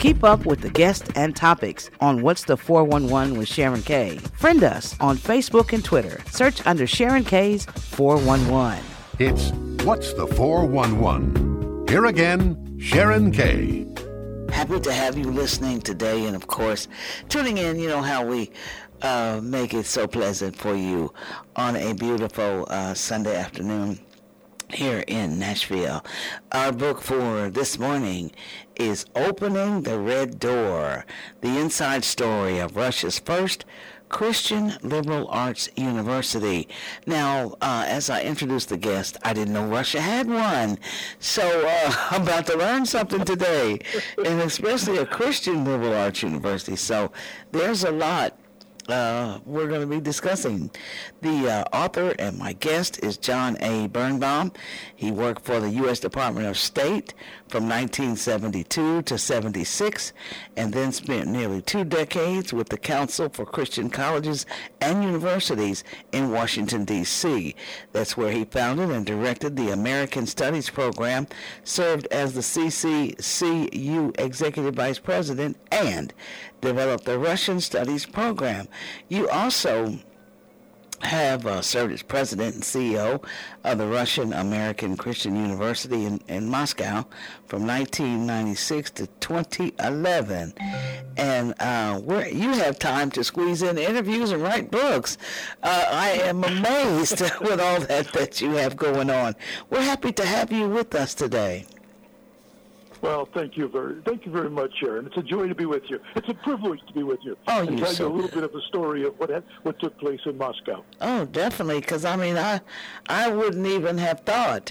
Keep up with the guests and topics on What's the 411 with Sharon K. Friend us on Facebook and Twitter. Search under Sharon K's 411. It's What's the 411? Here again, Sharon K. Happy to have you listening today, and of course, tuning in. You know how we make it so pleasant for you on a beautiful Sunday afternoon here in Nashville. Our book for this morning is Opening the Red Door, the inside story of Russia's first Christian Liberal Arts University. Now, as I introduced the guest, I didn't know Russia had one. So I'm about to learn something today, and especially a Christian Liberal Arts University. So there's a lot we're going to be discussing. The author and my guest is John A. Birnbaum. He worked for the U.S. Department of State from 1972 to 76, and then spent nearly 2 decades with the Council for Christian Colleges and Universities in Washington, D.C. That's where he founded and directed the American Studies Program, served as the CCCU Executive Vice President, and developed the Russian Studies Program. You also have served as president and CEO of the Russian American Christian University in Moscow from 1996 to 2011. And you have time to squeeze in interviews and write books. I am amazed with all that you have going on. We're happy to have you with us today. Well, thank you very much, Sharon. It's a joy to be with you. It's a privilege to be with you. Oh, and tell you a little bit of the story of what took place in Moscow. Oh, definitely, because I wouldn't even have thought,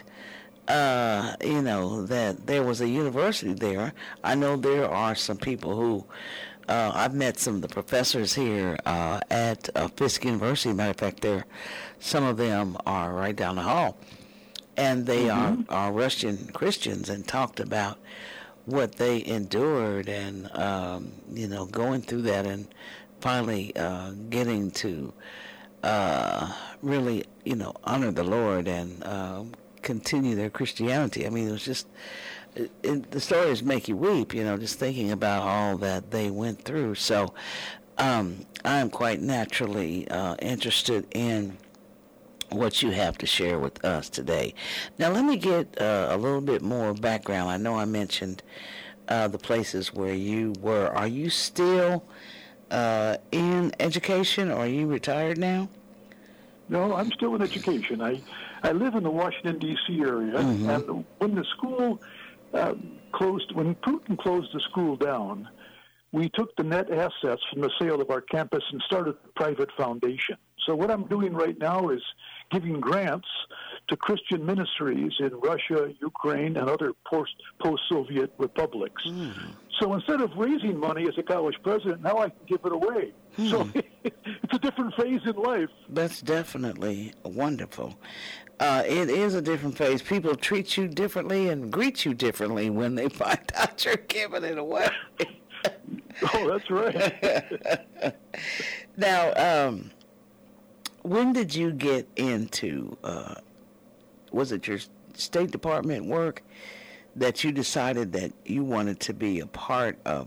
that there was a university there. I know there are some people who, I've met some of the professors here at Fisk University. Matter of fact, some of them are right down the hall. And they are Russian Christians, and talked about what they endured and, going through that and finally getting to really, honor the Lord and continue their Christianity. I mean, it was just, the stories make you weep, just thinking about all that they went through. So I'm quite naturally interested in what you have to share with us today. Now, let me get a little bit more background. I know I mentioned the places where you were. Are you still in education, or are you retired now? No, I'm still in education. I live in the Washington, D.C. area, and when the school closed, when Putin closed the school down, we took the net assets from the sale of our campus and started a private foundation. So what I'm doing right now is giving grants to Christian ministries in Russia, Ukraine, and other post-Soviet republics. So instead of raising money as a college president, now I can give it away. So it's a different phase in life. That's definitely wonderful. It is a different phase. People treat you differently and greet you differently when they find out you're giving it away. Oh, that's right. Now, when did you get into, was it your State Department work that you decided that you wanted to be a part of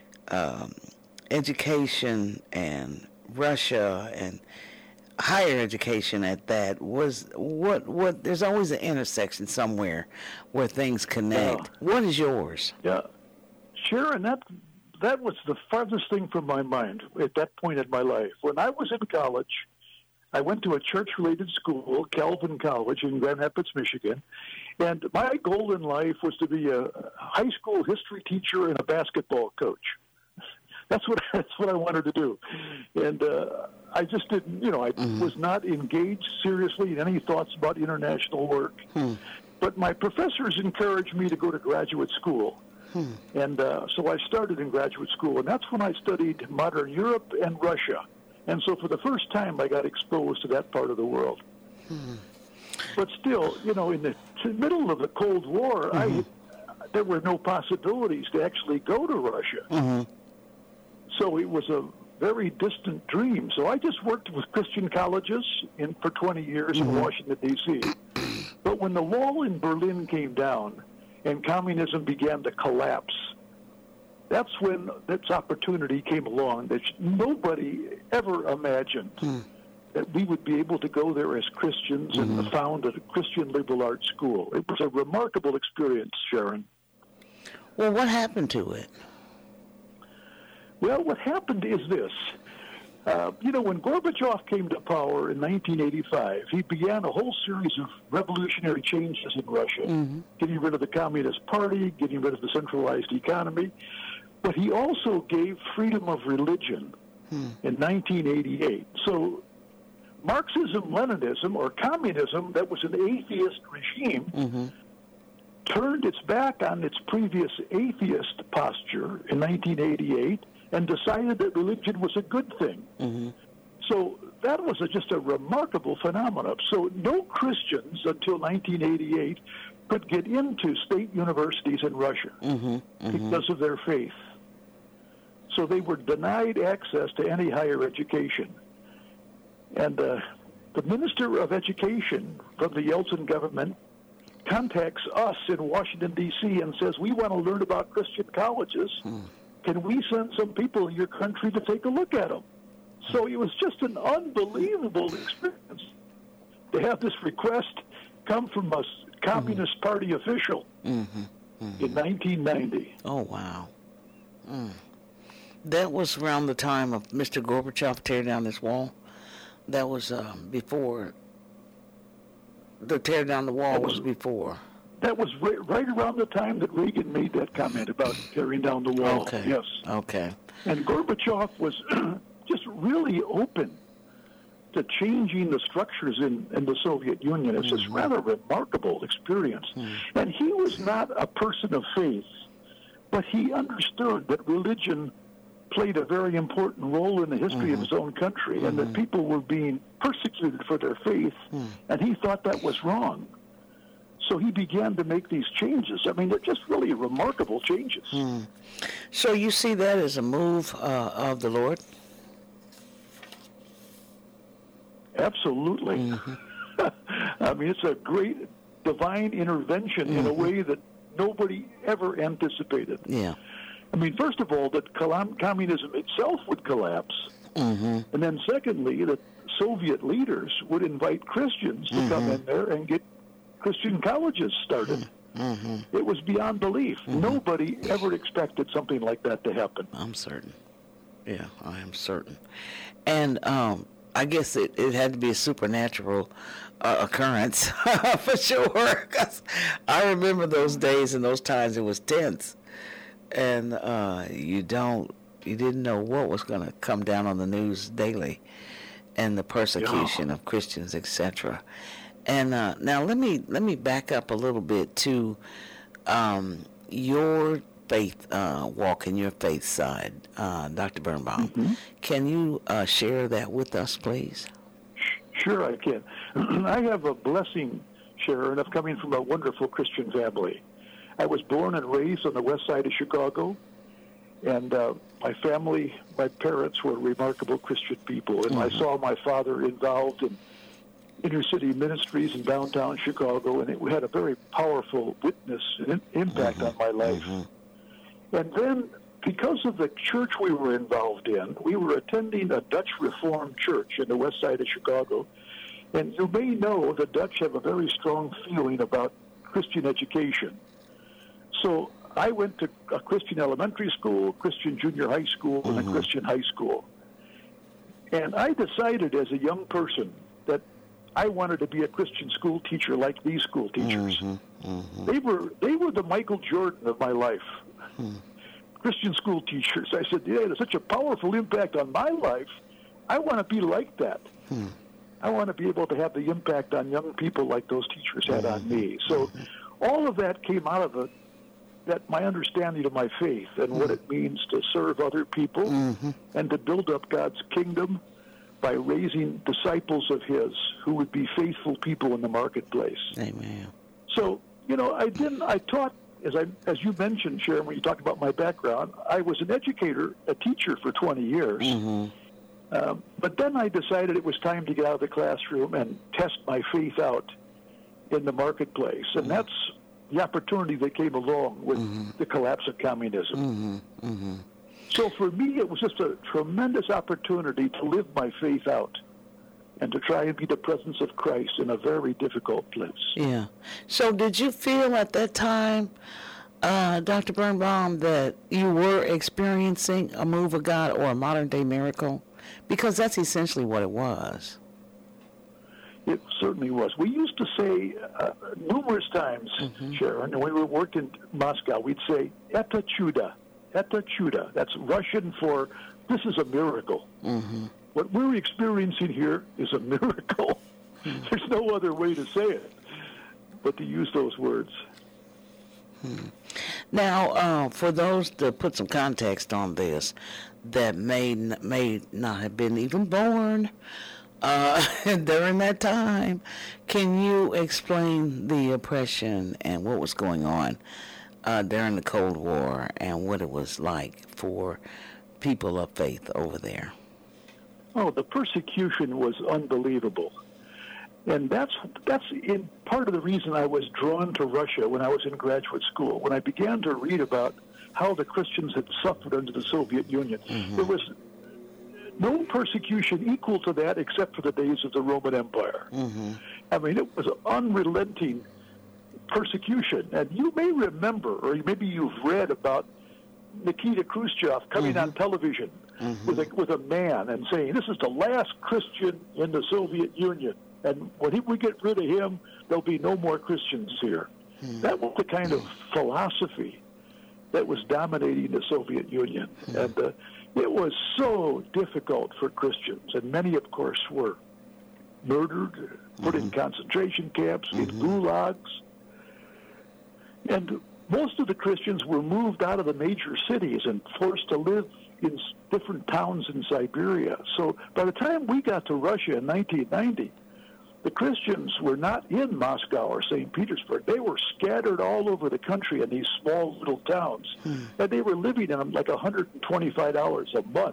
education and Russia and higher education at that? Was what there's always an intersection somewhere where things connect. Yeah. What is yours? Yeah, Sharon, that was the farthest thing from my mind at that point in my life. When I was in college, I went to a church-related school, Calvin College in Grand Rapids, Michigan, and my goal in life was to be a high school history teacher and a basketball coach. That's what I wanted to do, and I just didn't. I was not engaged seriously in any thoughts about international work. But my professors encouraged me to go to graduate school. And so I started in graduate school, and that's when I studied modern Europe and Russia. And so for the first time, I got exposed to that part of the world. But still, in the middle of the Cold War, there were no possibilities to actually go to Russia. So it was a very distant dream. So I just worked with Christian colleges for 20 years in Washington, D.C. But when the wall in Berlin came down and communism began to collapse, that's when this opportunity came along that nobody ever imagined that we would be able to go there as Christians and found a Christian liberal arts school. It was a remarkable experience, Sharon. Well, what happened to it? Well, what happened is this. When Gorbachev came to power in 1985, he began a whole series of revolutionary changes in Russia, getting rid of the Communist Party, getting rid of the centralized economy. But he also gave freedom of religion in 1988. So Marxism-Leninism, or communism, that was an atheist regime, turned its back on its previous atheist posture in 1988 and decided that religion was a good thing. So that was just a remarkable phenomenon. So no Christians until 1988 could get into state universities in Russia because of their faith. So they were denied access to any higher education. And the Minister of Education from the Yeltsin government contacts us in Washington, D.C. and says, we want to learn about Christian colleges. Can we send some people in your country to take a look at them? So it was just an unbelievable experience to have this request come from a Communist Party official in 1990. Oh, wow. That was around the time of Mr. Gorbachev tearing down this wall. That was before. The tear down the wall was before. That was right around the time that Reagan made that comment about tearing down the wall. Okay. Yes. Okay. And Gorbachev was just really open to changing the structures in the Soviet Union. It's just rather remarkable experience. And he was not a person of faith, but he understood that religion played a very important role in the history of his own country and that people were being persecuted for their faith, and he thought that was wrong. So he began to make these changes. I mean, they're just really remarkable changes. So you see that as a move of the Lord? Absolutely. I mean, it's a great divine intervention in a way that nobody ever anticipated. Yeah. I mean, first of all, that communism itself would collapse. And then secondly, that Soviet leaders would invite Christians to come in there and get Christian colleges started. It was beyond belief. Nobody ever expected something like that to happen. I'm certain. Yeah, I am certain. And I guess it had to be a supernatural occurrence for sure. 'Cause I remember those days and those times it was tense. And you didn't know what was going to come down on the news daily, and the persecution of Christians, etc. And now let me back up a little bit to your faith walk and your faith side, Dr. Birnbaum. Can you share that with us, please? Sure, I can. I have a blessing, Sharon, of coming from a wonderful Christian family. I was born and raised on the west side of Chicago, and my family, my parents were remarkable Christian people, and I saw my father involved in inner-city ministries in downtown Chicago, and it had a very powerful witness and impact on my life. And then, because of the church we were involved in, we were attending a Dutch Reformed church in the west side of Chicago, and you may know the Dutch have a very strong feeling about Christian education. So I went to a Christian elementary school, Christian junior high school, and a Christian high school. And I decided as a young person that I wanted to be a Christian school teacher like these school teachers. They were the Michael Jordan of my life. Christian school teachers. I said, yeah, there's such a powerful impact on my life. I want to be like that. I want to be able to have the impact on young people like those teachers had on me. So all of that came out of my understanding of my faith and what it means to serve other people and to build up God's kingdom by raising disciples of His who would be faithful people in the marketplace. Amen. So, I taught, as you mentioned, Sharon, when you talked about my background, I was an educator, a teacher for 20 years. But then I decided it was time to get out of the classroom and test my faith out in the marketplace. And that's the opportunity that came along with the collapse of communism. So for me, it was just a tremendous opportunity to live my faith out and to try and be the presence of Christ in a very difficult place. Yeah. So did you feel at that time, Dr. Birnbaum, that you were experiencing a move of God or a modern-day miracle? Because that's essentially what it was. It certainly was. We used to say numerous times, Sharon, when we were working in Moscow, we'd say, "Это чудо, это чудо." That's Russian for, this is a miracle. What we're experiencing here is a miracle. There's no other way to say it but to use those words. Now, for those to put some context on this that may not have been even born during that time, can you explain the oppression and what was going on during the Cold War and what it was like for people of faith over there? Oh, the persecution was unbelievable. And that's in part of the reason I was drawn to Russia when I was in graduate school. When I began to read about how the Christians had suffered under the Soviet Union, there was no persecution equal to that except for the days of the Roman Empire. I mean, it was unrelenting persecution. And you may remember, or maybe you've read about Nikita Khrushchev coming on television with a man and saying, "This is the last Christian in the Soviet Union. And when we get rid of him, there'll be no more Christians here." That was the kind of philosophy that was dominating the Soviet Union. And it was so difficult for Christians. And many, of course, were murdered, put in concentration camps, in gulags. And most of the Christians were moved out of the major cities and forced to live in different towns in Siberia. So by the time we got to Russia in 1990, the Christians were not in Moscow or St. Petersburg. They were scattered all over the country in these small little towns. And they were living in them like $125 a month.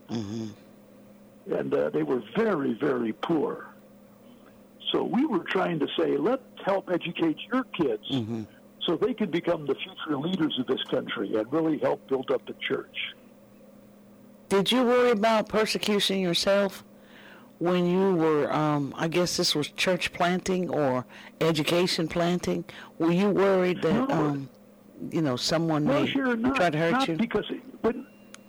And they were very, very poor. So we were trying to say, let's help educate your kids so they can become the future leaders of this country and really help build up the church. Did you worry about persecution yourself when you were, I guess this was church planting or education planting? Were you worried that, someone may try to hurt you? Because when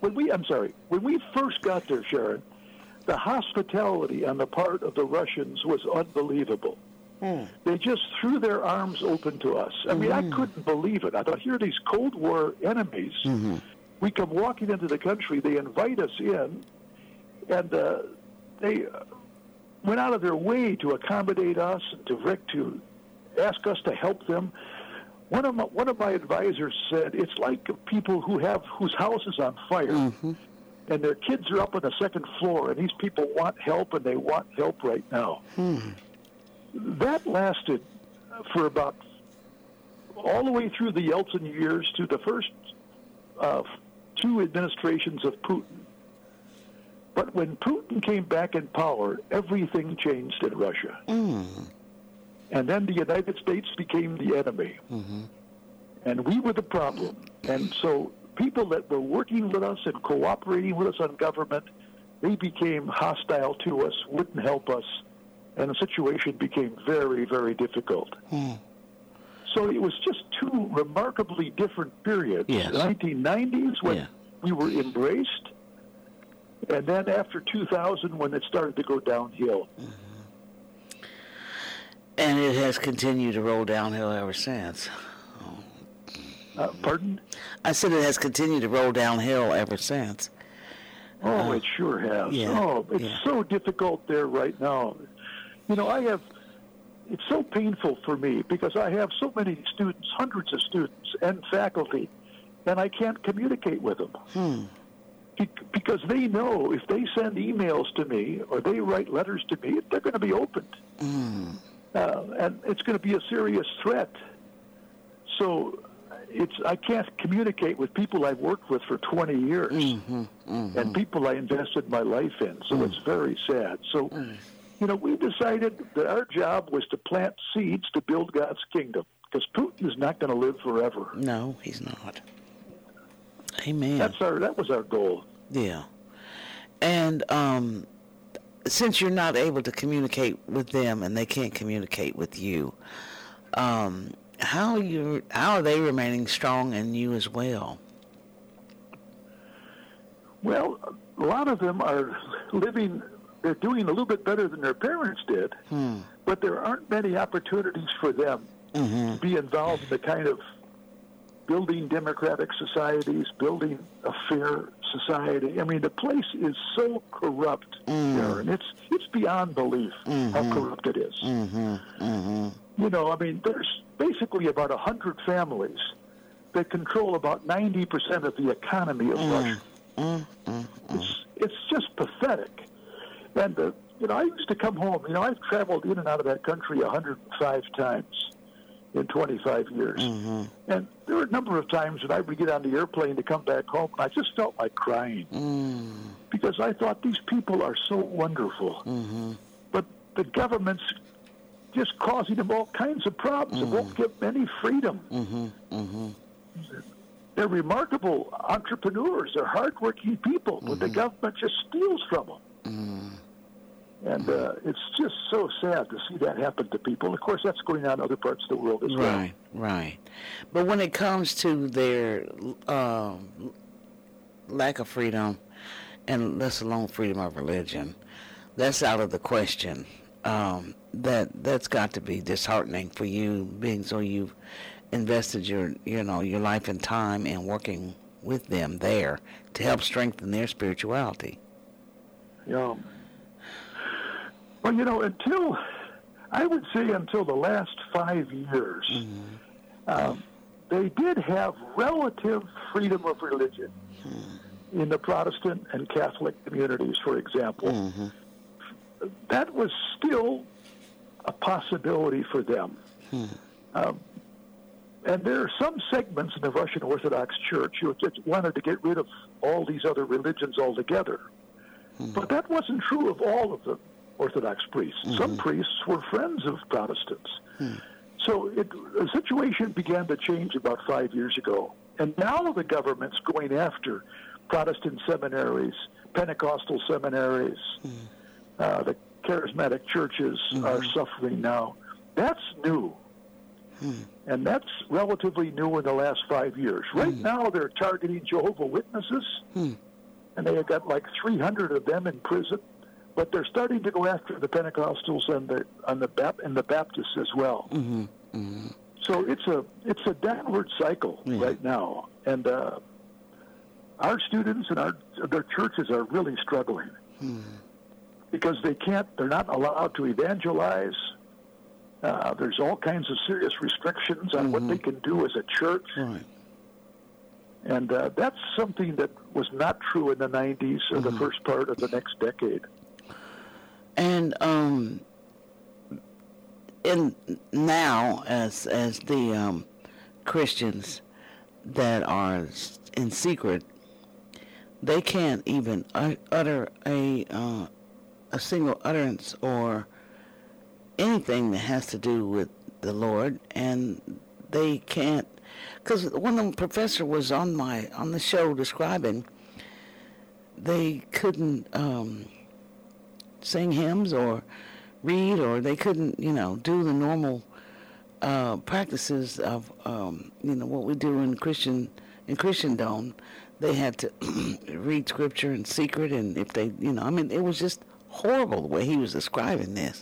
we first got there, Sharon, the hospitality on the part of the Russians was unbelievable. They just threw their arms open to us. I mean, I couldn't believe it. I thought, here are these Cold War enemies. We come walking into the country. They invite us in, and they went out of their way to accommodate us, to ask us to help them. One of my advisors said, it's like people whose house is on fire, and their kids are up on the second floor, and these people want help, and they want help right now. That lasted for about all the way through the Yeltsin years to the first two administrations of Putin. But when Putin came back in power, everything changed in Russia. And then the United States became the enemy. And we were the problem. And so people that were working with us and cooperating with us on government, they became hostile to us, wouldn't help us, and the situation became very, very difficult. So it was just two remarkably different periods. Yes. The 1990s, when we were embraced, and then after 2000, when it started to go downhill. And it has continued to roll downhill ever since. Pardon? I said it has continued to roll downhill ever since. Oh, it sure has. It's so difficult there right now. It's so painful for me because I have so many students, hundreds of students and faculty, and I can't communicate with them. Because they know if they send emails to me or they write letters to me, they're going to be opened. And it's going to be a serious threat. So I can't communicate with people I've worked with for 20 years and people I invested my life in. So it's very sad. So, we decided that our job was to plant seeds to build God's kingdom. because Putin is not going to live forever. No, he's not. Amen. That was our goal. Yeah. And since you're not able to communicate with them and they can't communicate with you, how are they remaining strong in you as well? Well, a lot of them are living. They're doing a little bit better than their parents did, but there aren't many opportunities for them to be involved in the kind of building democratic societies, building a fair society. I mean, the place is so corrupt there, and it's beyond belief how corrupt it is. You know, I mean, there's basically about 100 families that control about 90% of the economy of Russia. It's just pathetic. And, you know, I used to come home. You know, I've traveled in and out of that country 105 times in 25 years. And there were a number of times when I would get on the airplane to come back home, and I just felt like crying because I thought these people are so wonderful. But the government's just causing them all kinds of problems. It won't give them any freedom. They're remarkable entrepreneurs. They're hardworking people, but the government just steals from them. And it's just so sad to see that happen to people. Of course, that's going on in other parts of the world as well. Right. But when it comes to their lack of freedom, and let alone freedom of religion, that's out of the question. That's got to be disheartening for you, being so you've invested your life and time in working with them there to help strengthen their spirituality. Yeah. Well, you know, until the last 5 years, they did have relative freedom of religion in the Protestant and Catholic communities, for example. That was still a possibility for them. And there are some segments in the Russian Orthodox Church who just wanted to get rid of all these other religions altogether. But that wasn't true of all of the Orthodox priests. Some priests were friends of Protestants. So the situation began to change about 5 years ago. And now the government's going after Protestant seminaries, Pentecostal seminaries. The charismatic churches are suffering now. That's new. And that's relatively new in the last 5 years. Right now they're targeting Jehovah's Witnesses, and they have got like 300 of them in prison. But they're starting to go after the Pentecostals and the Baptists as well. So it's a downward cycle right now, and our students and their churches are really struggling because they're not allowed to evangelize. There's all kinds of serious restrictions on what they can do as a church. And that's something that was not true in the 90s or the first part of the next decade. And now, as the Christians that are in secret, they can't even utter a single utterance or anything that has to do with the Lord, and they can't. Because when the professor was on the show describing, they couldn't sing hymns or read, or they couldn't, do the normal practices of, what we do in Christendom. They had to read scripture in secret, and if they, it was just horrible the way he was describing this.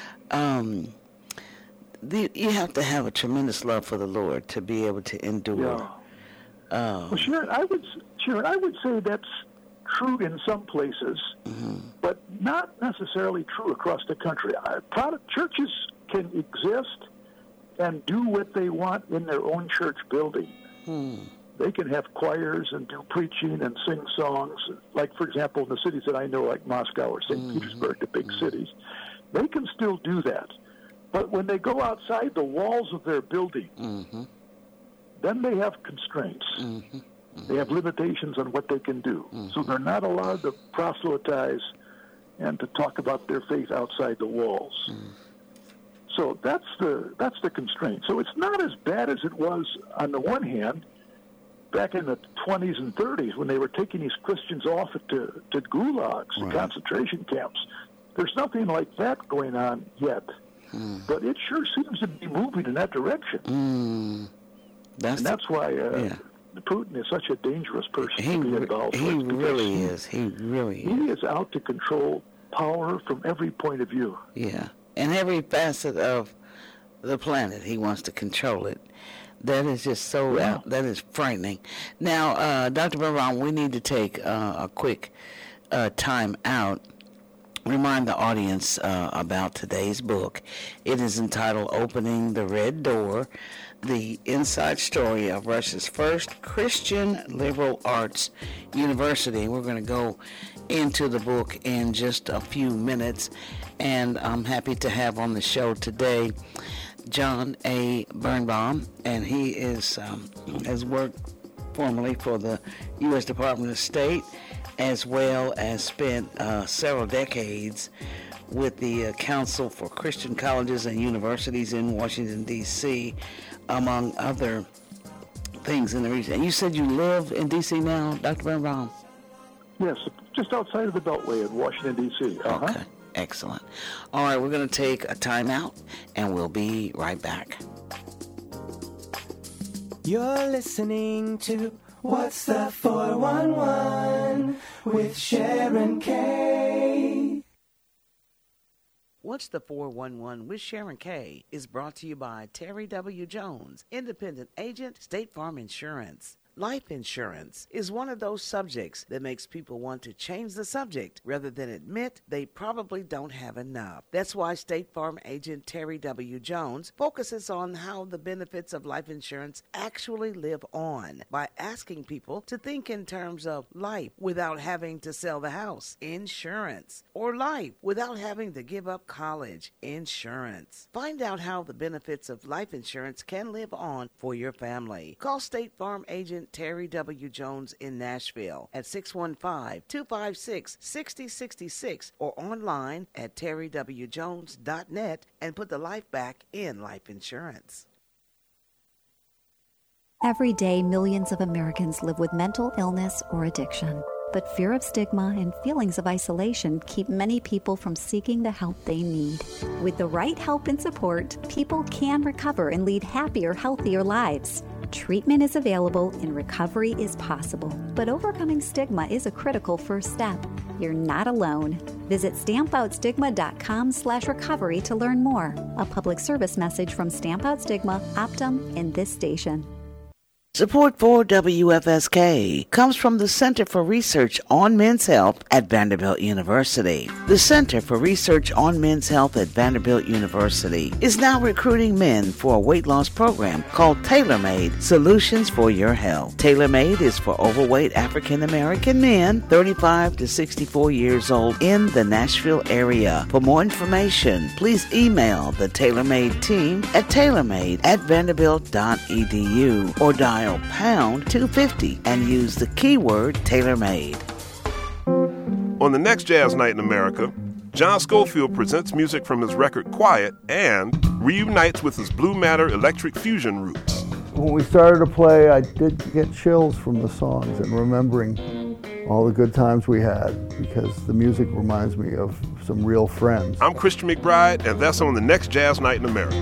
You have to have a tremendous love for the Lord to be able to endure. Well, Sharon, I would say that's true in some places, but not necessarily true across the country. Churches can exist and do what they want in their own church building. They can have choirs and do preaching and sing songs. Like, for example, in the cities that I know, like Moscow or St. Petersburg, the big cities, they can still do that. But when they go outside the walls of their building, then they have constraints. They have limitations on what they can do. So they're not allowed to proselytize and to talk about their faith outside the walls. So that's the constraint. So it's not as bad as it was on the one hand back in the 20s and 30s when they were taking these Christians off to gulags, the concentration camps. There's nothing like that going on yet. But it sure seems to be moving in that direction. That's why Putin is such a dangerous person to be involved with. He really is. He is out to control power from every point of view. Yeah. And every facet of the planet, he wants to control it. That is just that is frightening. Now, Dr. Birnbaum, we need to take a quick time out. Remind the audience about today's book. It is entitled Opening the Red Door, the inside story of Russia's first Christian liberal arts university. We're going to go into the book in just a few minutes, and I'm happy to have on the show today John A. Birnbaum, and he has worked formerly for the U.S. Department of State, as well as spent several decades with the Council for Christian Colleges and Universities in Washington, D.C., among other things in the region. And you said you live in D.C. now, Dr. Birnbaum? Yes, just outside of the Beltway in Washington, D.C. Okay, excellent. All right, we're going to take a time out, and we'll be right back. You're listening to What's the 411 with Sharon K. What's the 411 with Sharon K. is brought to you by Terry W. Jones, independent agent, State Farm Insurance. Life insurance is one of those subjects that makes people want to change the subject rather than admit they probably don't have enough. That's why State Farm agent Terry W. Jones focuses on how the benefits of life insurance actually live on by asking people to think in terms of life without having to sell the house, insurance, or life without having to give up college, insurance. Find out how the benefits of life insurance can live on for your family. Call State Farm agent Terry W. Jones in Nashville at 615-256-6066 or online at terrywjones.net and put the life back in life insurance. Every day, millions of Americans live with mental illness or addiction. But fear of stigma and feelings of isolation keep many people from seeking the help they need. With the right help and support, people can recover and lead happier, healthier lives. Treatment is available and recovery is possible. But overcoming stigma is a critical first step. You're not alone. Visit stampoutStigma.com/recovery to learn more. A public service message from Stamp Out Stigma, Optum, and this station. Support for WFSK comes from the Center for Research on Men's Health at Vanderbilt University. The Center for Research on Men's Health at Vanderbilt University is now recruiting men for a weight loss program called Tailor-Made Solutions for Your Health. Tailor-Made is for overweight African American men 35 to 64 years old in the Nashville area. For more information, please email the Tailor-Made team at tailormade@vanderbilt.edu or dial pound 250 and use the keyword tailor-made. On the next Jazz Night in America, John Scofield presents music from his record Quiet and reunites with his Blue Matter electric fusion roots. When we started to play, I did get chills from the songs and remembering all the good times we had because the music reminds me of some real friends. I'm Christian McBride, and that's on the next Jazz Night in America.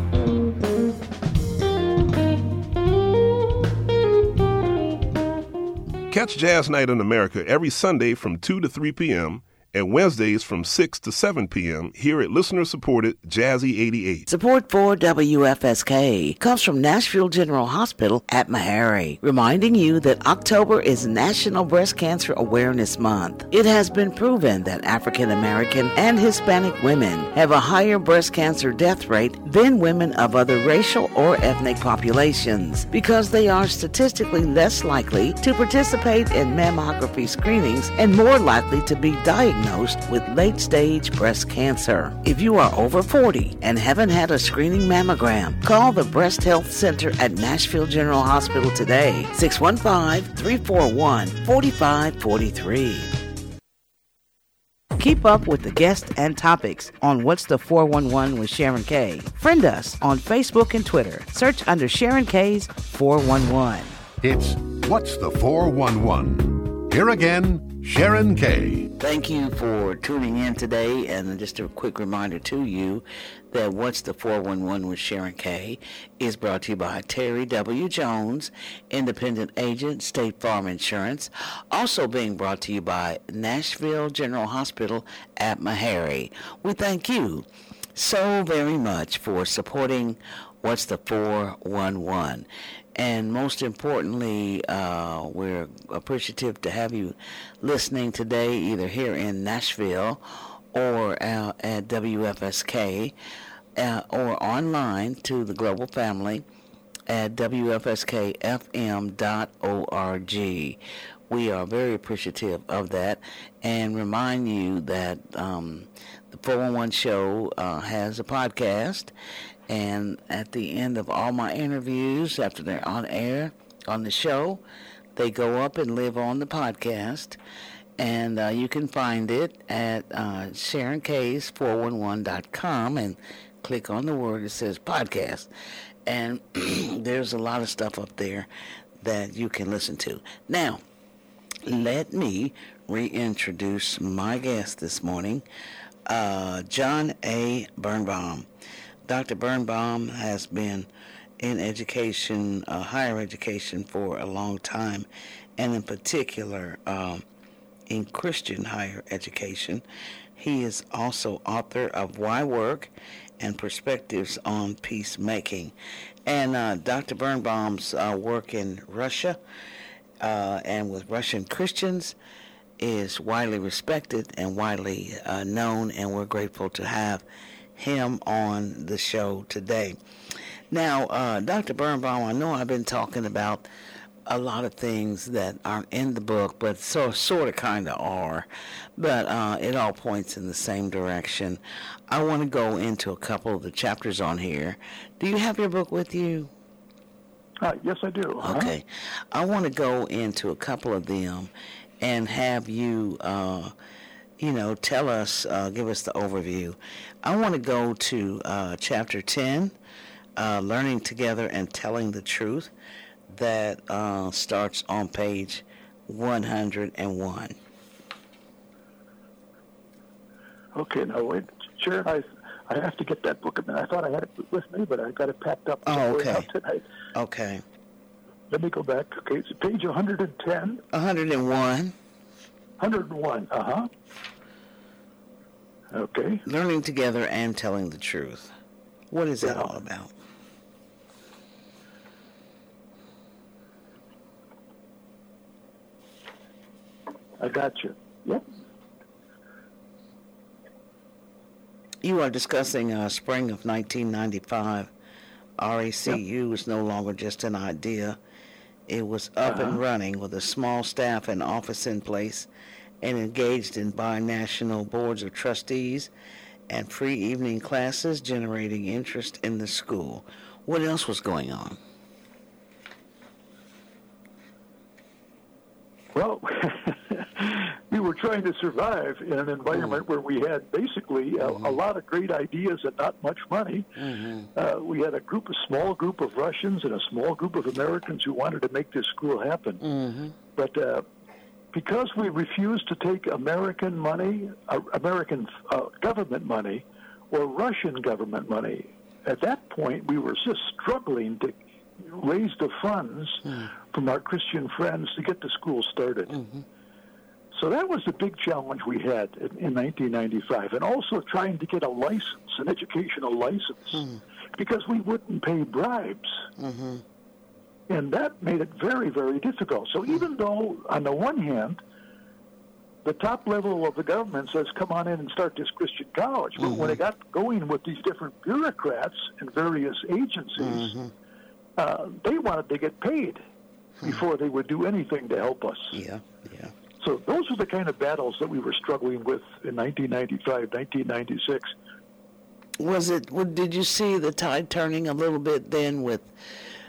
Catch Jazz Night in America every Sunday from 2 to 3 p.m. and Wednesdays from 6 to 7 p.m. here at listener-supported Jazzy 88. Support for WFSK comes from Nashville General Hospital at Meharry, reminding you that October is National Breast Cancer Awareness Month. It has been proven that African American and Hispanic women have a higher breast cancer death rate than women of other racial or ethnic populations because they are statistically less likely to participate in mammography screenings and more likely to be diagnosed with late-stage breast cancer. If you are over 40 and haven't had a screening mammogram, call the Breast Health Center at Nashville General Hospital today, 615-341-4543. Keep up with the guests and topics on What's the 411 with Sharon K. Friend us on Facebook and Twitter. Search under Sharon K's 411. It's What's the 411? Here again, Sharon K. Thank you for tuning in today, and just a quick reminder to you that What's the 411 with Sharon K. is brought to you by Terry W. Jones, independent agent, State Farm Insurance. Also being brought to you by Nashville General Hospital at Meharry. We thank you so very much for supporting What's the 411. And most importantly, we're appreciative to have you listening today, either here in Nashville or at WFSK, or online to the global family at WFSKFM.org. We are very appreciative of that, and remind you that the 411 show has a podcast. And at the end of all my interviews, after they're on air on the show, they go up and live on the podcast. And you can find it at SharonK's411.com and click on the word that says podcast. And there's a lot of stuff up there that you can listen to. Now, let me reintroduce my guest this morning, John A. Birnbaum. Dr. Birnbaum has been in education, higher education, for a long time, and in particular in Christian higher education. He is also author of Why Work and Perspectives on Peacemaking. And Dr. Birnbaum's work in Russia and with Russian Christians is widely respected and widely known, and we're grateful to have him on the show today. Now, Dr. Birnbaum, I know I've been talking about a lot of things that aren't in the book, but sort of kind of are, but it all points in the same direction. I want to go into a couple of the chapters on here. Do you have your book with you? Yes, I do. Okay. I want to go into a couple of them and have you tell us, give us the overview. I want to go to chapter 10, Learning Together and Telling the Truth, that starts on page 101. Okay, now wait, Sharon, I have to get that book. I thought I had it with me, but I got it packed up. Oh, okay. Tonight. Okay. Let me go back. Okay, it's page 110. 101. 101, Okay. Learning Together and Telling the Truth. What is that all about? I got you. Yep. You are discussing spring of 1995. RACU was no longer just an idea. It was up and running with a small staff and office in place, and engaged in binational boards of trustees and free evening classes, generating interest in the school. What else was going on? Well, we were trying to survive in an environment where we had basically a lot of great ideas and not much money. We had a small group of Russians and a small group of Americans who wanted to make this school happen. But because we refused to take American money, American government money, or Russian government money, at that point we were just struggling to raise the funds from our Christian friends to get the school started. So that was the big challenge we had in 1995, and also trying to get a license, an educational license, because we wouldn't pay bribes. And that made it very, very difficult. So even though, on the one hand, the top level of the government says, come on in and start this Christian college, but when it got going with these different bureaucrats and various agencies, they wanted to get paid before they would do anything to help us. So those were the kind of battles that we were struggling with in 1995, 1996. Did you see the tide turning a little bit then with,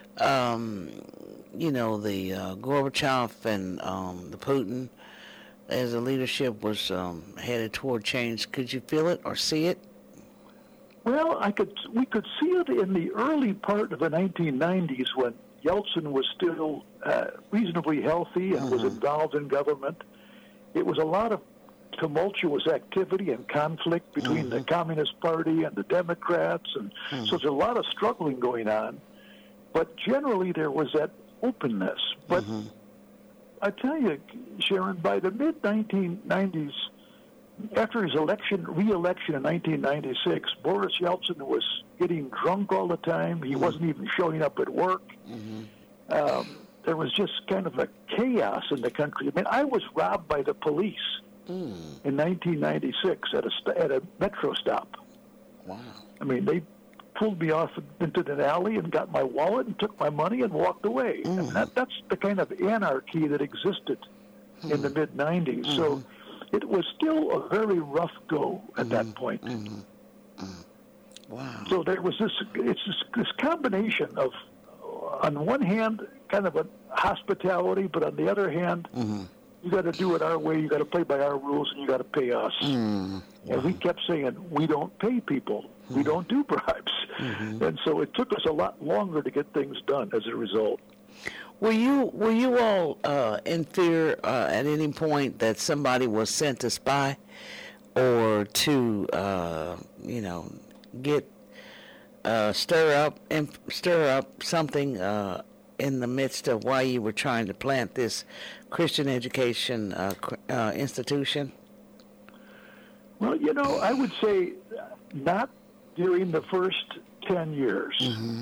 the Gorbachev and the Putin as the leadership was headed toward change? Could you feel it or see it? Well, we could see it in the early part of the 1990s when Yeltsin was still reasonably healthy and was involved in government. It was a lot of tumultuous activity and conflict between the Communist Party and the Democrats, and so there's a lot of struggling going on. But generally there was that openness. But I tell you, Sharon, by the mid-1990s, after his re-election in 1996, Boris Yeltsin was getting drunk all the time. He wasn't even showing up at work. There was just kind of a chaos in the country. I mean, I was robbed by the police in 1996 at a metro stop. Wow. I mean, they pulled me off into an alley and got my wallet and took my money and walked away. And that's the kind of anarchy that existed in the mid-90s. So it was still a very rough go at that point. Wow. So there was this combination of, on one hand, kind of a hospitality, but on the other hand, you got to do it our way, you got to play by our rules, and you got to pay us. And we kept saying, we don't pay people. We don't do bribes. And so it took us a lot longer to get things done as a result. Were you all in fear at any point that somebody was sent to spy or to get stir up something in the midst of why you were trying to plant this Christian education institution? Well, I would say not during the first 10 years.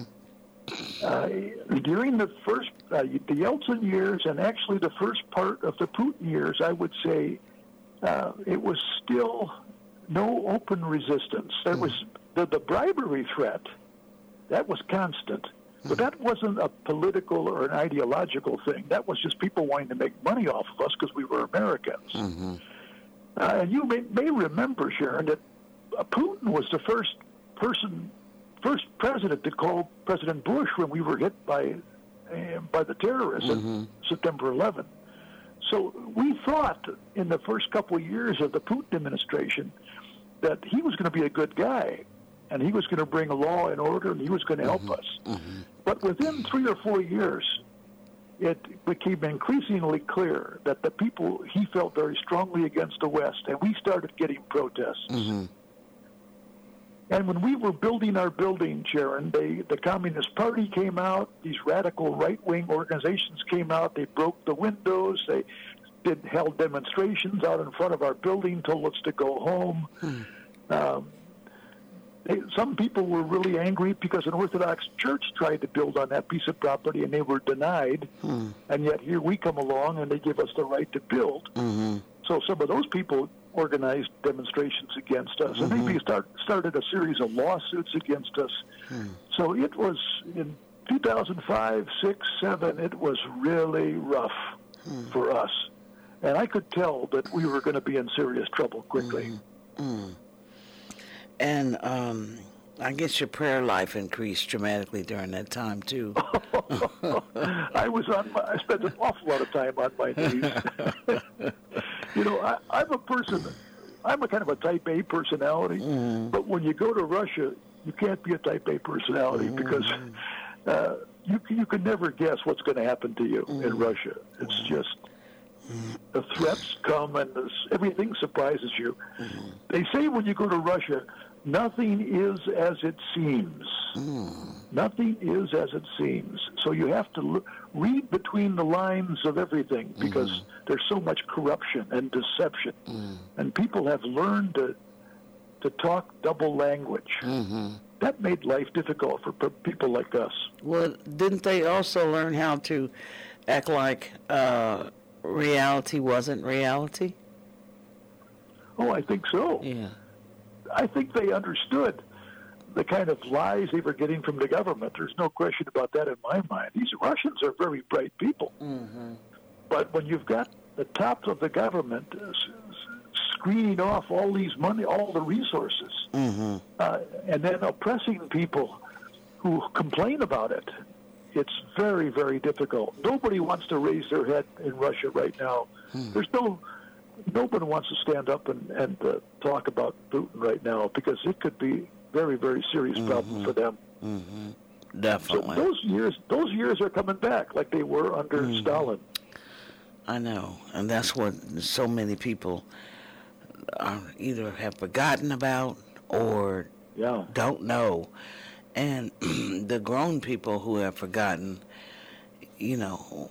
During the first, the Yeltsin years, and actually the first part of the Putin years, I would say it was still no open resistance. There was the bribery threat, that was constant. But that wasn't a political or an ideological thing. That was just people wanting to make money off of us because we were Americans. And you may remember, Sharon, that Putin was the first president to call President Bush when we were hit by the terrorists on September 11. So we thought in the first couple of years of the Putin administration that he was going to be a good guy, and he was going to bring law and order, and he was going to help us. But within 3 or 4 years, it became increasingly clear that the people, he felt very strongly against the West, and we started getting protests. And when we were building our building, Sharon, the Communist Party came out, these radical right-wing organizations came out, they broke the windows, they held demonstrations out in front of our building, told us to go home. Some people were really angry because an Orthodox church tried to build on that piece of property and they were denied. And yet here we come along and they give us the right to build. So some of those people organized demonstrations against us. And they started a series of lawsuits against us. So it was in 2005, 6, 7, it was really rough for us. And I could tell that we were going to be in serious trouble quickly. And I guess your prayer life increased dramatically during that time, too. I spent an awful lot of time on my knees. I'm a kind of a type A personality, but when you go to Russia, you can't be a type A personality because you can never guess what's going to happen to you in Russia. It's just the threats come and everything surprises you. They say when you go to Russia, nothing is as it seems. Nothing is as it seems. So you have to read between the lines of everything because there's so much corruption and deception. And people have learned to talk double language. That made life difficult for people like us. Well, didn't they also learn how to act like reality wasn't reality? Oh, I think so. Yeah. I think they understood the kind of lies they were getting from the government. There's no question about that in my mind. These Russians are very bright people. But when you've got the tops of the government screening off all these money, all the resources, and then oppressing people who complain about it, it's very, very difficult. Nobody wants to raise their head in Russia right now. There's nobody wants to stand up and talk about Putin right now because it could be very, very serious problem for them. Definitely. So those years are coming back like they were under Stalin. I know, and that's what so many people either have forgotten about or don't know. And the grown people who have forgotten, you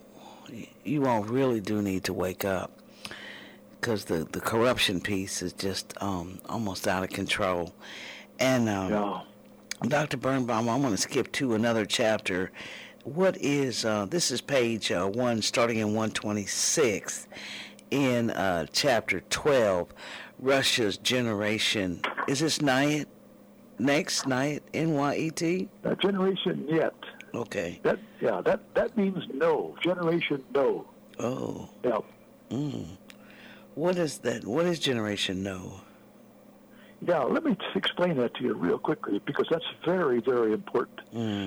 all really do need to wake up, because the corruption piece is just almost out of control. And Dr. Birnbaum, I want to skip to another chapter. What is, this is page 1, starting in 126, in chapter 12, Russia's Generation. Is this Nyet? Next, Nyet, N-Y-E-T? Generation Nyet. Okay. That means no. Generation no. Oh. Yeah. What is that? What is Generation No? Yeah, let me explain that to you real quickly, because that's very, very important.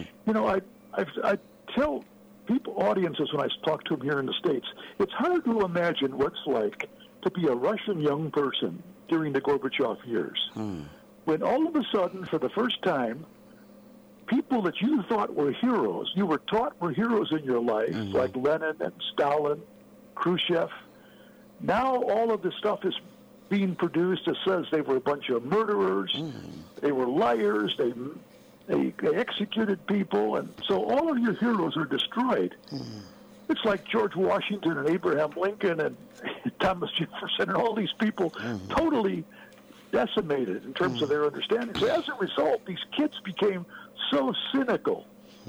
I tell audiences when I talk to them here in the States, it's hard to imagine what it's like to be a Russian young person during the Gorbachev years. When all of a sudden, for the first time, people that you thought were heroes, you were taught were heroes in your life, like Lenin and Stalin, Khrushchev, now all of this stuff is being produced that says they were a bunch of murderers, they were liars, they executed people, and so all of your heroes are destroyed. It's like George Washington and Abraham Lincoln and Thomas Jefferson and all these people totally decimated in terms of their understanding. So as a result, these kids became so cynical.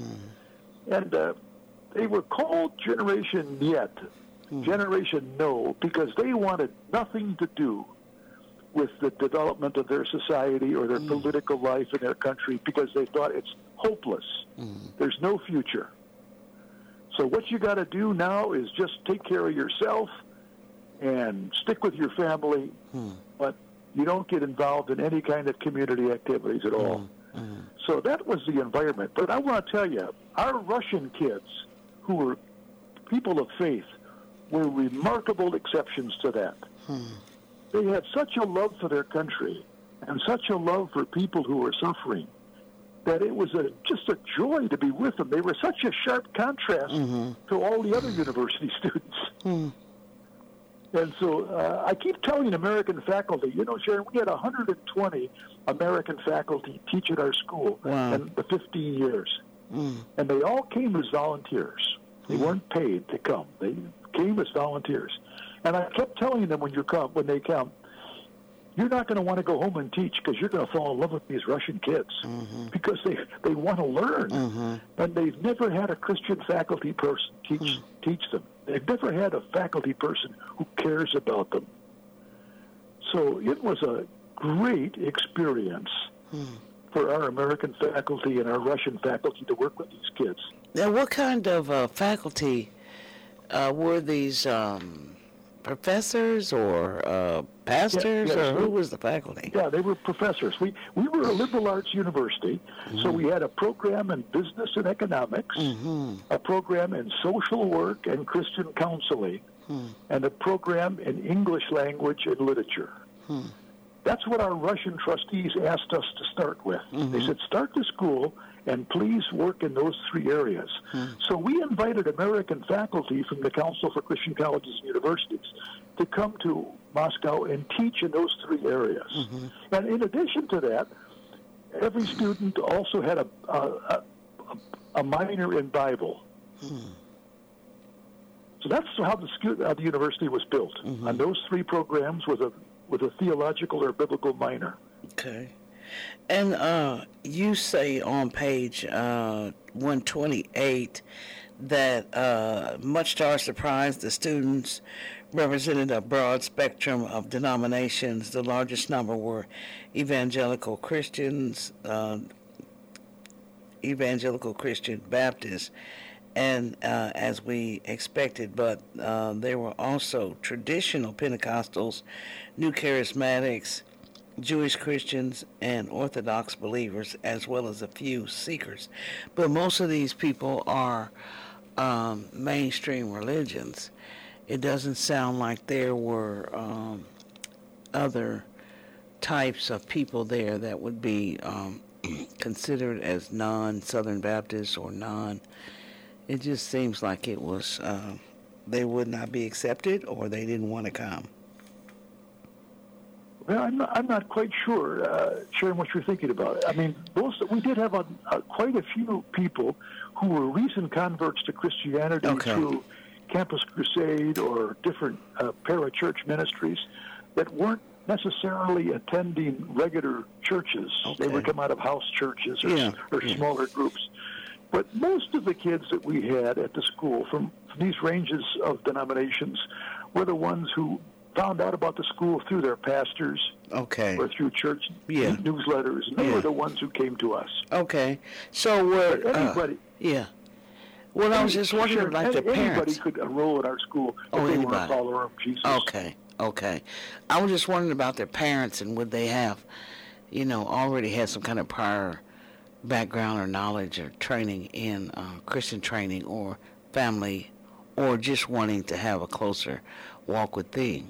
And they were called Generation Nyet, Generation No, because they wanted nothing to do with the development of their society or their political life in their country, because they thought it's hopeless. There's no future. So what you got to do now is just take care of yourself and stick with your family, but you don't get involved in any kind of community activities at all. So that was the environment. But I want to tell you, our Russian kids, who were people of faith, were remarkable exceptions to that. They had such a love for their country and such a love for people who were suffering that it was just a joy to be with them. They were such a sharp contrast to all the other university students. And so I keep telling American faculty, Sharon, we had 120 American faculty teach at our school in the 15 years. And they all came as volunteers. They weren't paid to come. They came as volunteers. And I kept telling them when they come, you're not going to want to go home and teach, because you're going to fall in love with these Russian kids, because they want to learn. And they've never had a Christian faculty person teach them. They've never had a faculty person who cares about them. So it was a great experience for our American faculty and our Russian faculty to work with these kids. Now, what kind of faculty were these professors or pastors, or who was the faculty? Yeah, they were professors. We were a liberal arts university, so we had a program in business and economics, a program in social work and Christian counseling, and a program in English language and literature. That's what our Russian trustees asked us to start with. They said, start the school and please work in those 3 areas. So we invited American faculty from the Council for Christian Colleges and Universities to come to Moscow and teach in those 3 areas. And in addition to that, every student also had a minor in Bible. So that's how the university was built, on those 3 programs with a theological or biblical minor. Okay. And you say on page 128 that much to our surprise, the students represented a broad spectrum of denominations. The largest number were evangelical Christians, evangelical Christian Baptists, and as we expected, but there were also traditional Pentecostals, New Charismatics, Jewish Christians, and Orthodox believers, as well as a few seekers. But most of these people are mainstream religions. it doesn't sound like there were other types of people there that would be considered as non-Southern Baptists or non. It just seems like it was they would not be accepted or they didn't want to come. Well, I'm not quite sure, Sharon, what you're thinking about. I mean, we did have quite a few people who were recent converts to Christianity through Campus Crusade or different parachurch ministries that weren't necessarily attending regular churches. They would come out of house churches or smaller groups. But most of the kids that we had at the school from these ranges of denominations were the ones who found out about the school through their pastors or through church newsletters. And they were the ones who came to us. Okay. So were anybody? Well, I was just wondering, like the parents. Anybody could enroll in our school if they were a follower of Jesus. Okay. I was just wondering about their parents and would they have, already had some kind of prior background or knowledge or training in Christian training or family or just wanting to have a closer walk with Thee.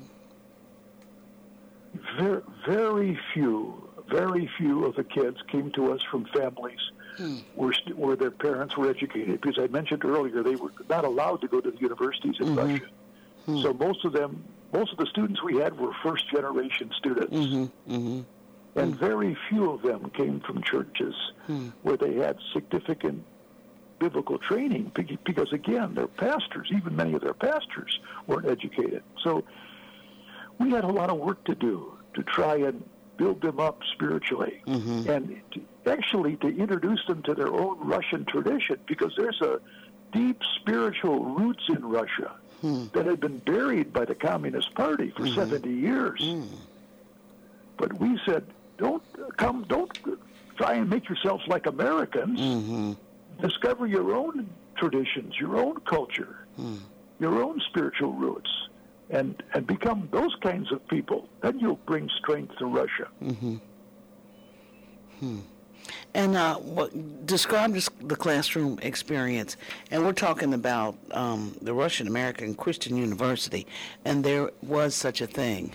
Very few of the kids came to us from families where their parents were educated, because I mentioned earlier they were not allowed to go to the universities in Russia. So most of the students we had were first-generation students. And very few of them came from churches where they had significant biblical training, because, again, their pastors, even many of their pastors, weren't educated. So we had a lot of work to do to try and build them up spiritually and to introduce them to their own Russian tradition, because there's a deep spiritual roots in Russia that had been buried by the Communist Party for 70 years. But we said, don't try and make yourselves like Americans. Discover your own traditions, your own culture, your own spiritual roots, and become those kinds of people. Then you'll bring strength to Russia. And describe the classroom experience. And we're talking about the Russian American Christian University, and there was such a thing.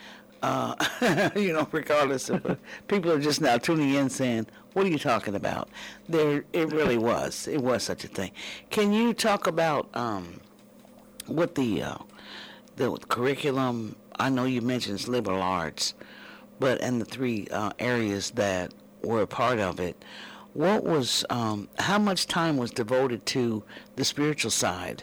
Regardless of people are just now tuning in saying, what are you talking about? It really was. It was such a thing. Can you talk about what the curriculum, I know you mentioned it's liberal arts, and the three areas that were a part of it, what was, how much time was devoted to the spiritual side?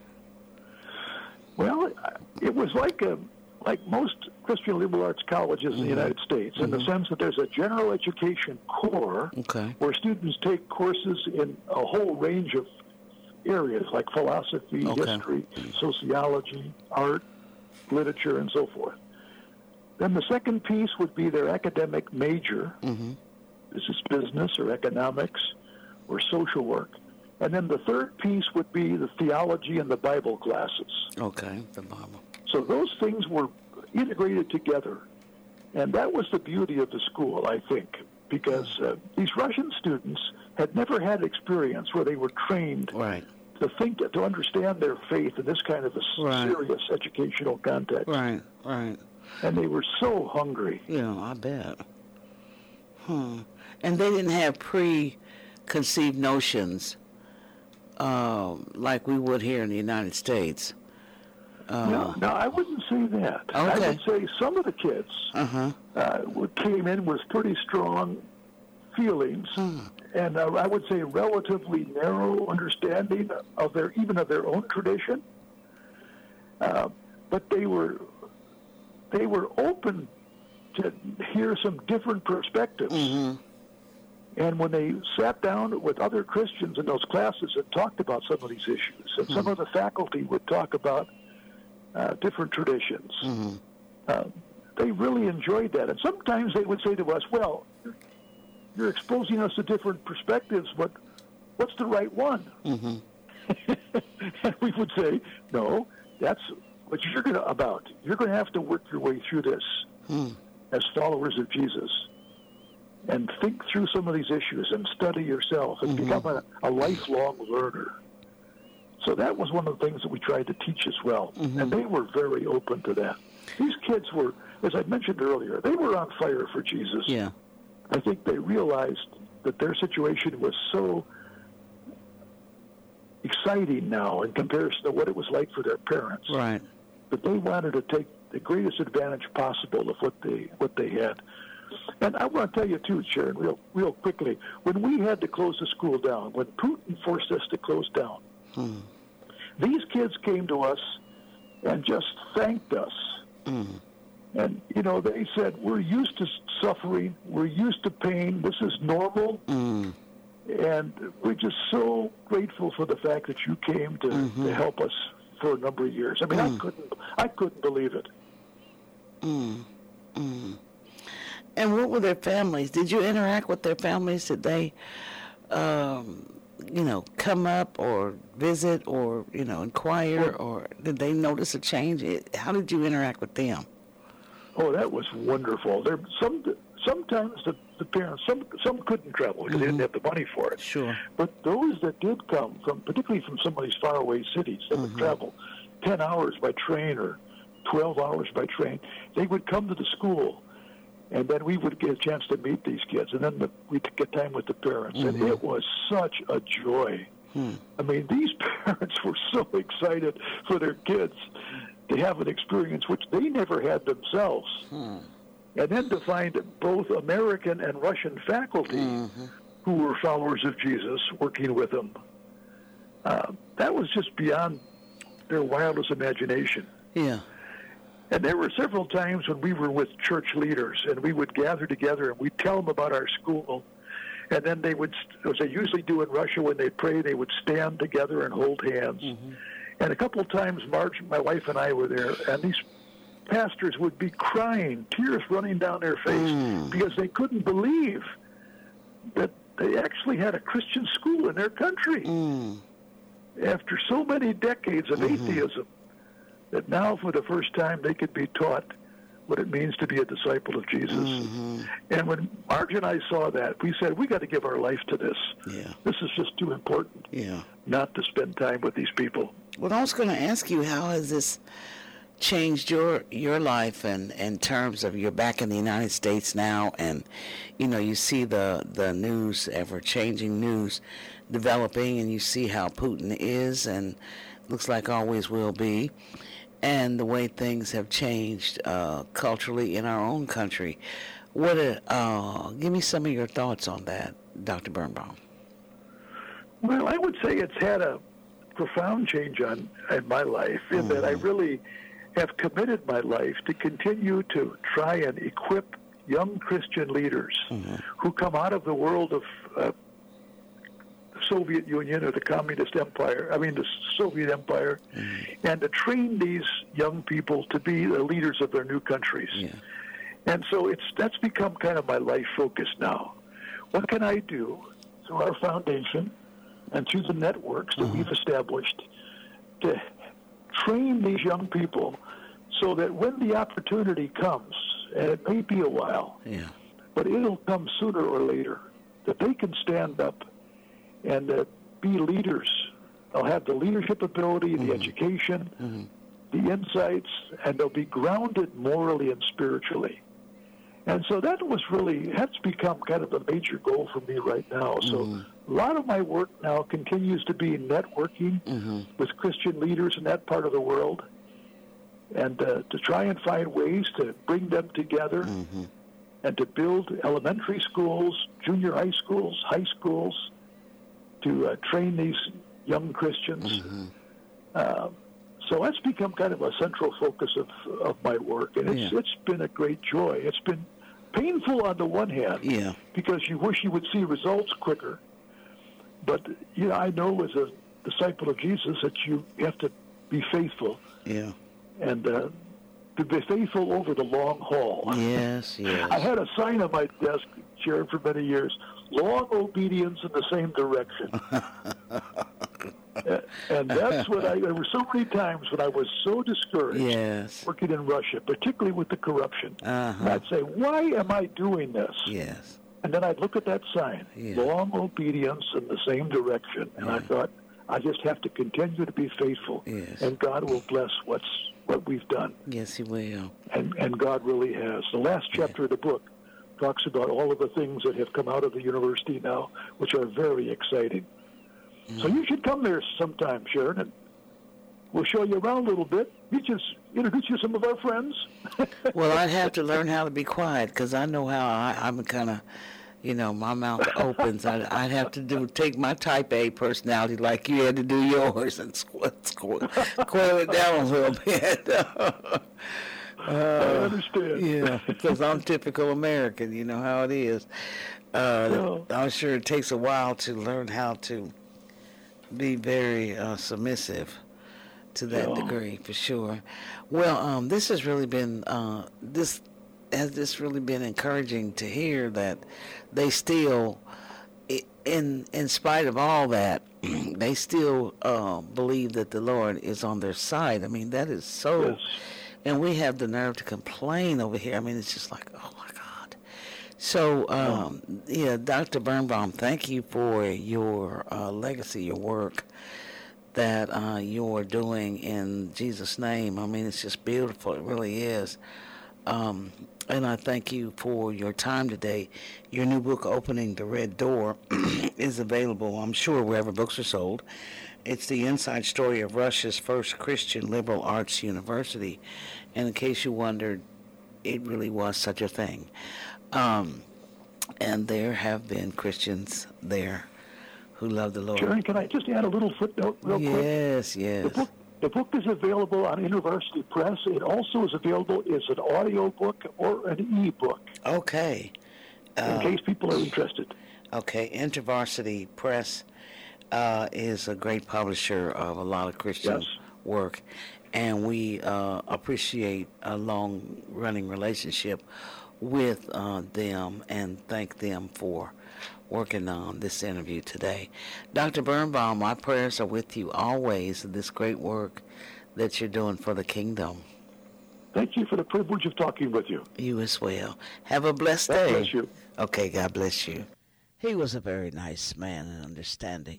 Well, it was like most Christian liberal arts colleges in the United States, in the sense that there's a general education core where students take courses in a whole range of areas like philosophy, history, sociology, art, literature, and so forth. Then the second piece would be their academic major. This is business or economics or social work. And then the third piece would be the theology and the Bible classes. The Bible. So those things were integrated together. And that was the beauty of the school, I think, because these Russian students had never had experience where they were trained to think, to understand their faith in this kind of a serious educational context. Right. And they were so hungry. Yeah, I bet. And they didn't have preconceived notions like we would here in the United States. No, I wouldn't say that. I would say some of the kids came in with pretty strong feelings, and I would say relatively narrow understanding of their own tradition. But they were open to hear some different perspectives. And when they sat down with other Christians in those classes and talked about some of these issues, and some of the faculty would talk about different traditions, they really enjoyed that. And sometimes they would say to us, well, you're exposing us to different perspectives, but what's the right one? And we would say, no, that's what you're going to have to work your way through this as followers of Jesus, and think through some of these issues and study yourself and become a lifelong learner. So that was one of the things that we tried to teach as well. And they were very open to that. These kids were, as I mentioned earlier, they were on fire for Jesus. Yeah. I think they realized that their situation was so exciting now in comparison to what it was like for their parents. Right. But they wanted to take the greatest advantage possible of what they had. And I want to tell you, too, Sharon, real quickly, when we had to close the school down, when Putin forced us to close down, these kids came to us and just thanked us. And, you know, they said, we're used to suffering, we're used to pain, this is normal, and we're just so grateful for the fact that you came to help us for a number of years. I mean, I couldn't believe it. And what were their families? Did you interact with their families? Did they, come up or visit or, inquire, or did they notice a change? How did you interact with them? Oh, that was wonderful. Sometimes the parents, some couldn't travel because they didn't have the money for it. Sure. But those that did come, particularly from some of these faraway cities that would travel 10 hours by train or 12 hours by train, they would come to the school, and then we would get a chance to meet these kids, and then we'd get time with the parents, and it was such a joy. I mean, these parents were so excited for their kids to have an experience which they never had themselves. And then to find both American and Russian faculty who were followers of Jesus working with them, that was just beyond their wildest imagination. Yeah. And there were several times when we were with church leaders, and we would gather together, and we'd tell them about our school, and then they would, as they usually do in Russia when they pray, they would stand together and hold hands. And a couple of times, Marge, my wife, and I were there, and these pastors would be crying, tears running down their face, because they couldn't believe that they actually had a Christian school in their country. After so many decades of atheism, that now for the first time they could be taught what it means to be a disciple of Jesus. And when Marge and I saw that, we said, we got to give our life to this. Yeah. This is just too important not to spend time with these people. Well, I was going to ask you, how has this changed your life and in terms of you're back in the United States now, and you see the news, ever-changing news developing, and you see how Putin is and looks like always will be, and the way things have changed culturally in our own country. Give me some of your thoughts on that, Dr. Birnbaum. Well, I would say it's had a profound change in my life, in that I really have committed my life to continue to try and equip young Christian leaders who come out of the world of the Soviet Union or the Communist Empire, the Soviet Empire, and to train these young people to be the leaders of their new countries. And so that's become kind of my life focus now. What can I do through our foundation and through the networks that we've established to train these young people so that when the opportunity comes, and it may be a while, but it'll come sooner or later, that they can stand up and be leaders. They'll have the leadership ability, the education, the insights, and they'll be grounded morally and spiritually. And so that's become kind of a major goal for me right now. So a lot of my work now continues to be networking with Christian leaders in that part of the world, and to try and find ways to bring them together and to build elementary schools, junior high schools, to train these young Christians. So that's become kind of a central focus of my work, and it's been a great joy. It's been painful on the one hand, because you wish you would see results quicker. But I know as a disciple of Jesus that you have to be faithful, and to be faithful over the long haul. Yes. I had a sign on my desk, Sharon, for many years: long obedience in the same direction. And that's what there were so many times when I was so discouraged working in Russia, particularly with the corruption. And I'd say, why am I doing this? And then I'd look at that sign, long obedience in the same direction. And I thought, I just have to continue to be faithful, Yes. and God will bless what we've done. Yes, he will. And God really has. The last chapter of the book talks about all of the things that have come out of the university now, which are very exciting. So you should come there sometime, Sharon, and we'll show you around a little bit. Introduce you to some of our friends. Well, I'd have to learn how to be quiet because I know how I'm kind of, my mouth opens. I'd have to take my type A personality like you had to do yours and quail it down a little bit. I understand. Yeah, because I'm typical American. You know how it is. I'm sure it takes a while to learn how to be very submissive to that degree, for sure. Well, this has really been this really been encouraging to hear that they still, in spite of all that, they still believe that the Lord is on their side. I mean, that is so. Yes. And we have the nerve to complain over here. I mean, it's just like, oh my God. So, Dr. Birnbaum, thank you for your legacy, your work that you're doing in Jesus' name. I mean, it's just beautiful. It really is. And I thank you for your time today. Your new book, Opening the Red Door, is available, I'm sure, wherever books are sold. It's the inside story of Russia's first Christian liberal arts university. And in case you wondered, it really was such a thing. And there have been Christians there who love the Lord. Sharon, can I just add a little footnote real quick? Yes. The book is available on InterVarsity Press. It also is available as an audio book or an e-book. Okay. In case people are interested. Okay, InterVarsity Press is a great publisher of a lot of Christian work, and we appreciate a long-running relationship with them and thank them for working on this interview today. Dr. Birnbaum, my prayers are with you always in this great work that you're doing for the kingdom. Thank you for the privilege of talking with you. You as well. Have a blessed day. God bless you. Okay, God bless you. He was a very nice man and understanding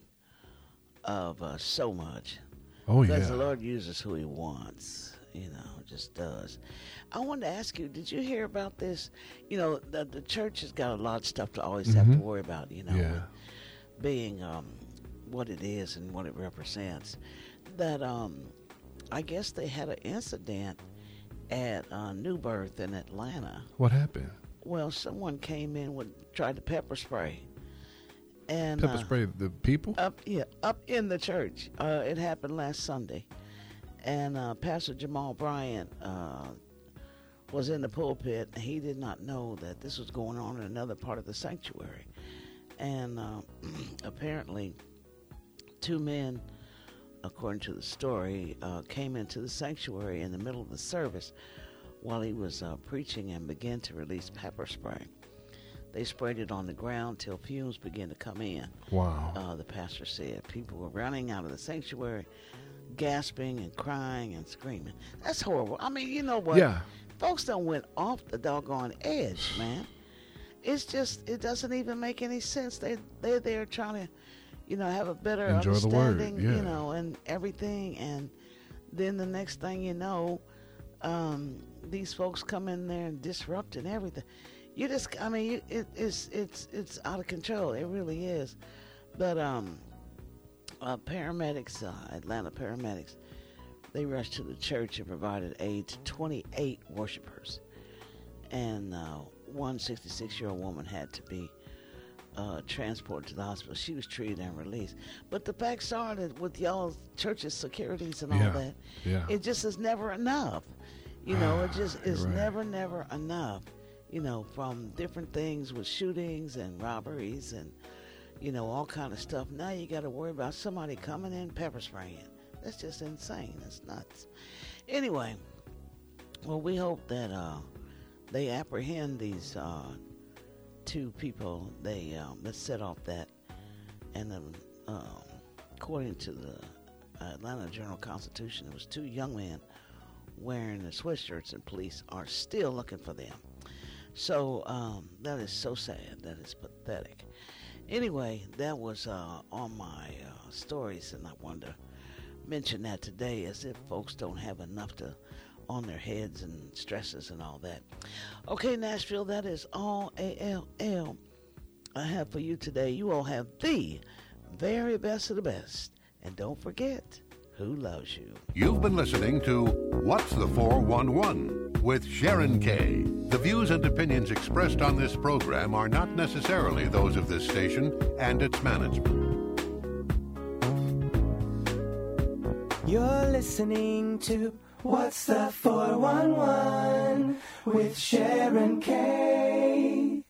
of so much. Oh, yeah. Because the Lord uses who he wants, just does. I wanted to ask you, did you hear about this? The church has got a lot of stuff to always have to worry about, with being what it is and what it represents. That I guess they had an incident at New Birth in Atlanta. What happened? Well, someone came in tried to pepper spray. And pepper spray the people? Up in the church. It happened last Sunday. And Pastor Jamal Bryant was in the pulpit. He did not know that this was going on in another part of the sanctuary. And apparently 2 men, according to the story, came into the sanctuary in the middle of the service while he was preaching and began to release pepper spray. They sprayed it on the ground till fumes began to come in. Wow. The pastor said people were running out of the sanctuary, gasping and crying and screaming. That's horrible. I mean, you know what? Yeah. Folks done went off the doggone edge, man. It's just, it doesn't even make any sense. They're there trying to, have a better enjoy understanding, the word, yeah. And everything. And then the next thing you know, these folks come in there and disrupt and everything. It's out of control. It really is. But paramedics, Atlanta paramedics, they rushed to the church and provided aid to 28 worshipers. And one 66-year-old woman had to be transported to the hospital. She was treated and released. But the backstory that with y'all church's securities and all that, it just is never enough. It just is never enough. From different things with shootings and robberies and, all kind of stuff. Now you got to worry about somebody coming in pepper spraying. That's just insane. That's nuts. Anyway, well, we hope that they apprehend these 2 people that set off that. And according to the Atlanta Journal-Constitution, it was 2 young men wearing the sweatshirts, and police are still looking for them. So that is so sad. That is pathetic. Anyway, that was on my stories, and I wanted to mention that today, as if folks don't have enough on their heads and stresses and all that. Okay, Nashville, that is all ALL I have for you today. You all have the very best of the best. And don't forget who loves you. You've been listening to What's the 411 with Sharon Kay. The views and opinions expressed on this program are not necessarily those of this station and its management. You're listening to What's the 411 with Sharon Kay.